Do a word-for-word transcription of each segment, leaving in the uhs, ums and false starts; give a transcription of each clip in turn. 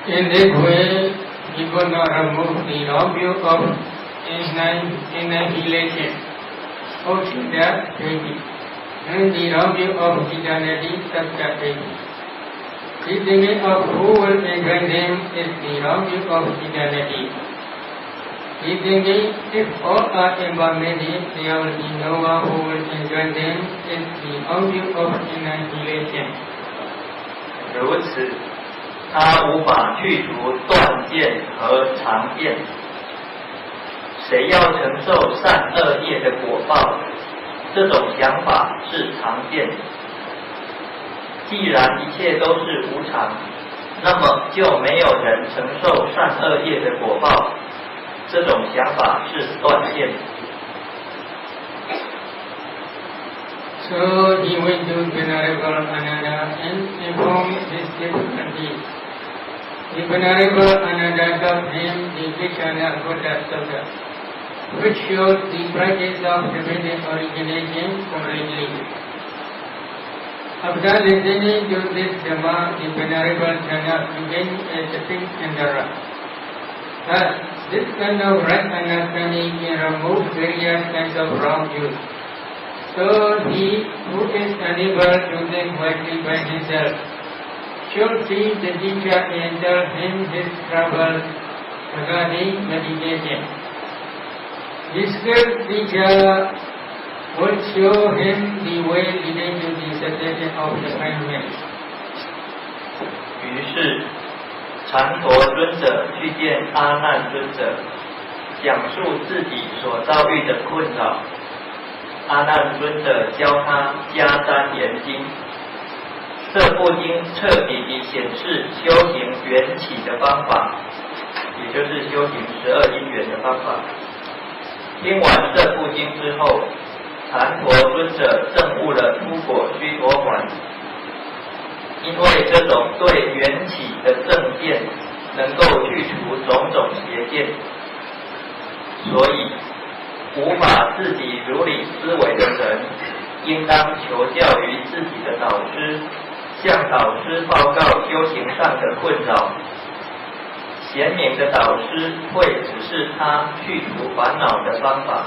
In this way, he could not remove the object of annihilation, of deity, and the object of eternity, Satya deity. The thinking of who will enjoy them is the object of eternity. The thinking, if all are impermanent, there will be no one who will enjoy them, is the object of annihilation. 如此，他无法去除断见和常见。谁要承受善恶业的果报？这种想法是常见。既然一切都是无常，那么就没有人承受善恶业的果报。这种想法是断见。 So he went to Venerable Ananda and informed his difficulties. The Venerable Ananda taught him the Vishana Buddha Sutta, which shows the practice of dependent origination completely. After listening to this Dhamma, the Venerable Janak began a sitting endeavor. Thus, this kind of right understanding can remove various kinds of wrong views. So he who is unable to think wisely by himself should see the teacher and tell him his troubles regarding meditation. The skilled teacher would show him the way leading to the cessation of the kindness. 于是，禅陀尊者去见阿难尊者，讲述自己所遭遇的困扰。阿难尊者教他加瞻严经，这部经彻底地显示修行缘起的方法，也就是修行十二因缘的方法。听完这部经之后，禅陀尊者证悟了出果须陀洹，因为这种对缘起的正见能够去除种种邪见，所以无法自己如理思维的人，应当求教于自己的导师，向导师报告修行上的困扰。贤明的导师会指示他去除烦恼的方法。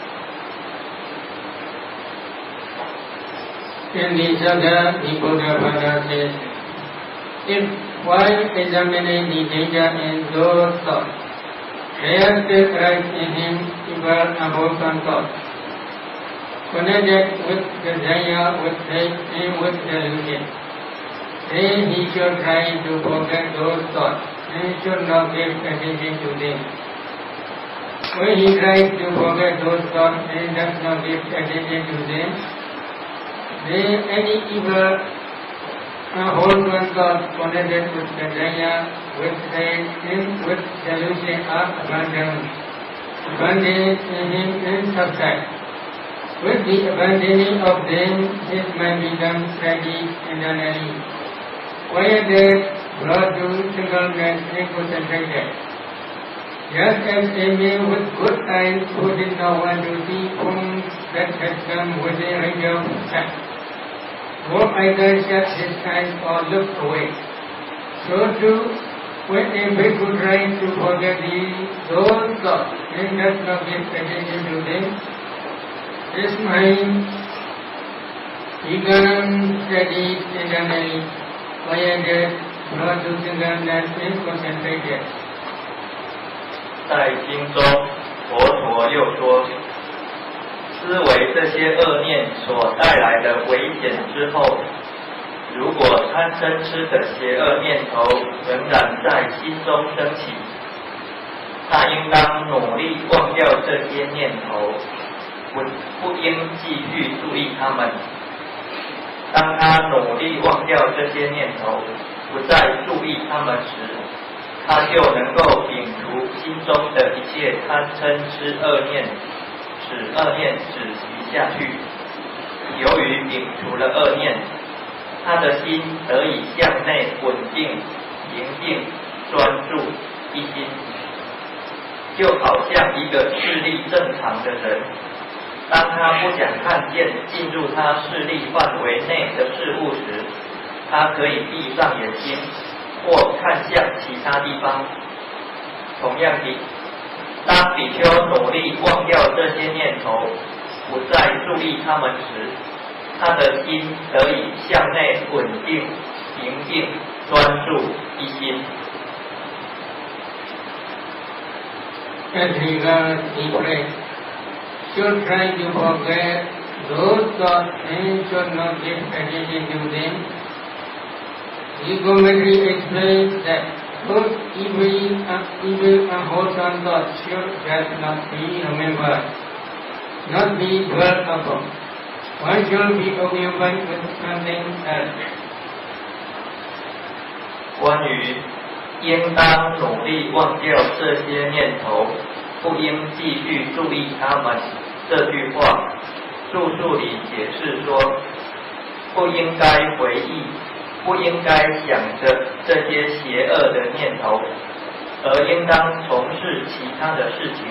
In the Sutta, the Buddha Pada says, if while examining the danger in those thoughts, there still arise in him evil unwholesome thoughts, connected with desire, with hate, and with delusion, then he should try to forget those thoughts and should not give attention to them. When he tries to forget those thoughts and does not give attention to them, then any evil unwholesome thoughts connected with desire, with hate, and with delusion are abandoned, abandoned in him and subside. With the abandoning of them, his mind becomes steady and internally, quieted, brought to singleness and concentrated. Just as a man with good eyes who did not want to see things that had come within range of sight, would either shut his eyes or look away. So too, when a bhikkhu tries to forget the, those thoughts and does not give attention to them, his mind becomes steady internally, quieted, brought to singleness and concentrated. 在经中，佛陀又说，思维这些恶念所带来的危险之后，如果贪嗔痴的邪恶念头仍然在心中升起，他应当努力忘掉这些念头，不不应继续注意它们。当他努力忘掉这些念头，不再注意它们时，他就能够摒除心中的一切贪嗔痴恶念，使恶念止息下去。由于摒除了恶念，他的心得以向内稳定、平静、专注、一心，就好像一个视力正常的人，当他不想看见进入他视力范围内的事物时，他可以闭上眼睛，或看向其他地方。同样的，当比丘努力忘掉这些念头，不再注意他们时，他的心得以向内稳定、平静、专注一心。 As regards the prayer, should try to forget those thoughts and should not give attention to them. The commentary explains that those evil, evil unwholesome thoughts should just not be remembered, not be dwelt upon. One should be occupied with something else. 关于应当努力忘掉这些念头，不应继续注意他们。这句话，注述里解释说，不应该回忆，不应该想着这些邪恶的念头，而应当从事其他的事情。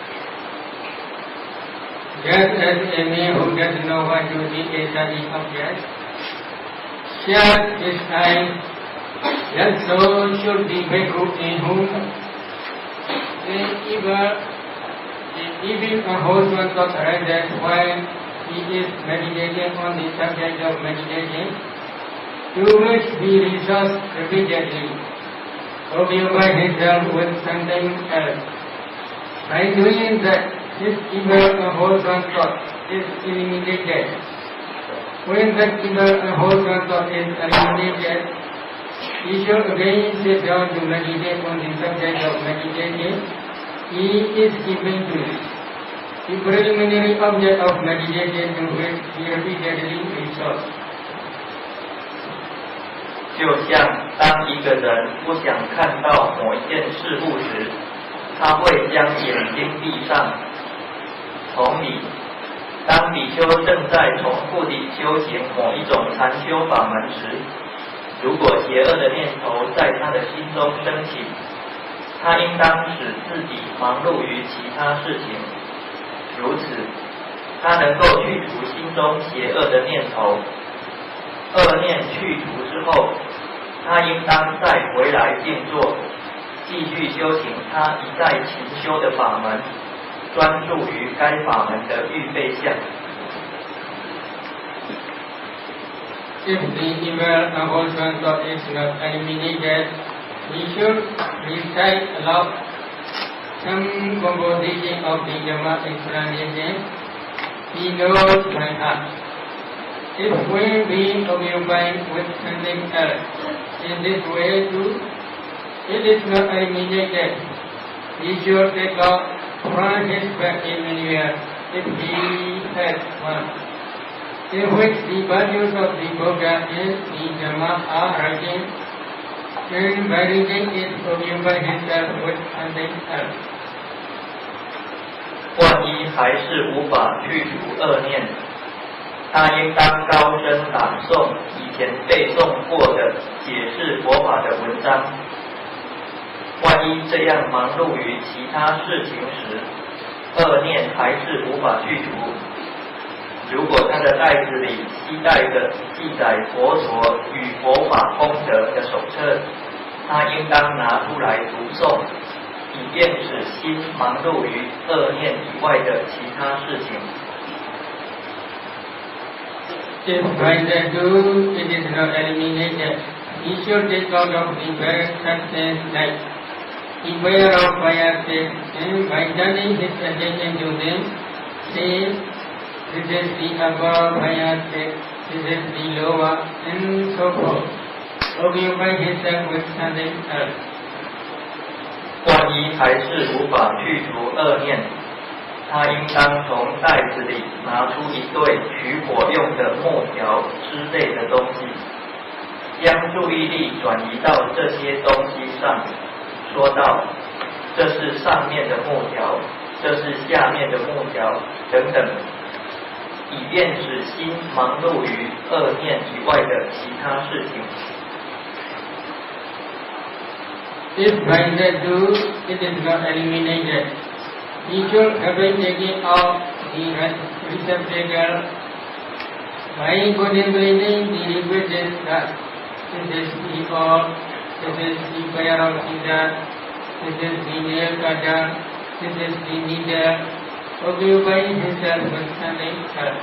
Just as a man who does not want to see a study object, shut his eyes, just so should the bhikkhu in whom the evil, the evil unwholesome thoughts arises while he is meditating on the subject of meditation, to which he resorts repeatedly, occupy himself with something else. By doing that, his evil unwholesome thought is eliminated. When that evil unwholesome thought is eliminated, he should again sit down to meditate on the subject of meditation he is keeping to. The preliminary object of meditation to which he repeatedly resorts. 就像当一个人不想看到某一件事物时，他会将眼睛闭上。同理，当比丘正在重复地修行某一种禅修法门时，如果邪恶的念头在他的心中升起，他应当使自己忙碌于其他事情。如此，他能够去除心中邪恶的念头。恶念去除之后，他应当再回来静坐，继续修行他一再勤修的法门，专注于该法门的预备项。 If the evil unwholesome thought is not eliminated, we should recite aloud some composition of the Dhamma explanation he knows by heart. If we be occupied with something else, in this way too, it is not eliminated. He should take out from his practice anywhere, if he has one, in which the values of the Buddha and the Dhamma are written, and by reading it occupy himself with something else. 万一还是无法去除恶念，他应当高声朗诵以前背诵过的解释佛法的文章。万一这样忙碌于其他事情时，恶念还是无法去除，如果他的袋子里携带着记载佛陀与佛法功德的手册，他应当拿出来读诵，以便使心忙碌于恶念以外的其他事情。 If by that too it is not eliminated, he should take out of the various substance like the prayer of fire state, and by turning his attention to them, say, this is the above fire state, this is the lower, and so forth. Occupy himself with something else. 万一还是无法去除恶念，他应当从袋子里拿出一对取火用的木条之类的东西，将注意力转移到这些东西上，说道：这是上面的木条，这是下面的木条，等等，以便使心忙碌于恶念以外的其他事情。 If by that too it is not eliminated, he should have taken out the receptacle by contemplating the requisite that this is the all, this is the Bayarokita, this is the Nilkata, this is the Nida, occupying himself with something else.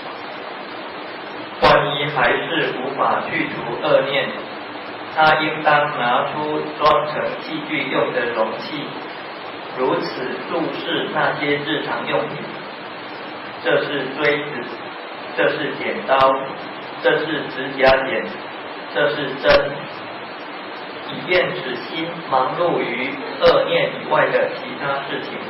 万一还是无法去除恶念，他应当拿出装成器具用的容器，如此注视那些日常用品。这是锥子，这是剪刀，这是指甲剪，这是针，以便使心忙碌于恶念以外的其他事情。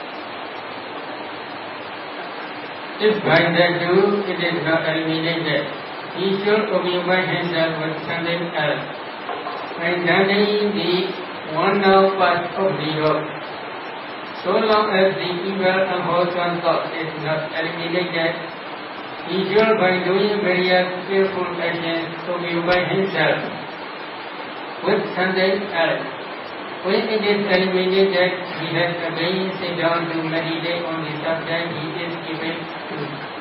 If by that do it is not eliminated, he should occupy himself with something else. By studying the one now part of the yoga, so long as the evil unwholesome thought is not eliminated, he should by doing various skillful actions occupy himself with something else. When it is eliminated, he has again sit down to meditate on the subject he is given to.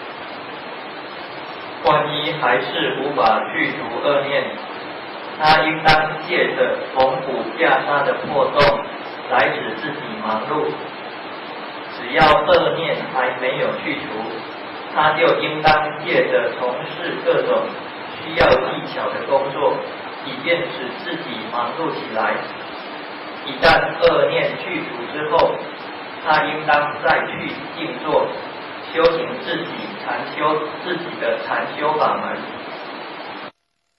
万一还是无法去除恶念，他应当借着缝补袈裟的破洞来使自己忙碌。只要恶念还没有去除，他就应当借着从事各种需要技巧的工作，以便使自己忙碌起来。一旦恶念去除之后，他应当再去静坐，修行自己禅修自己的禅修法门。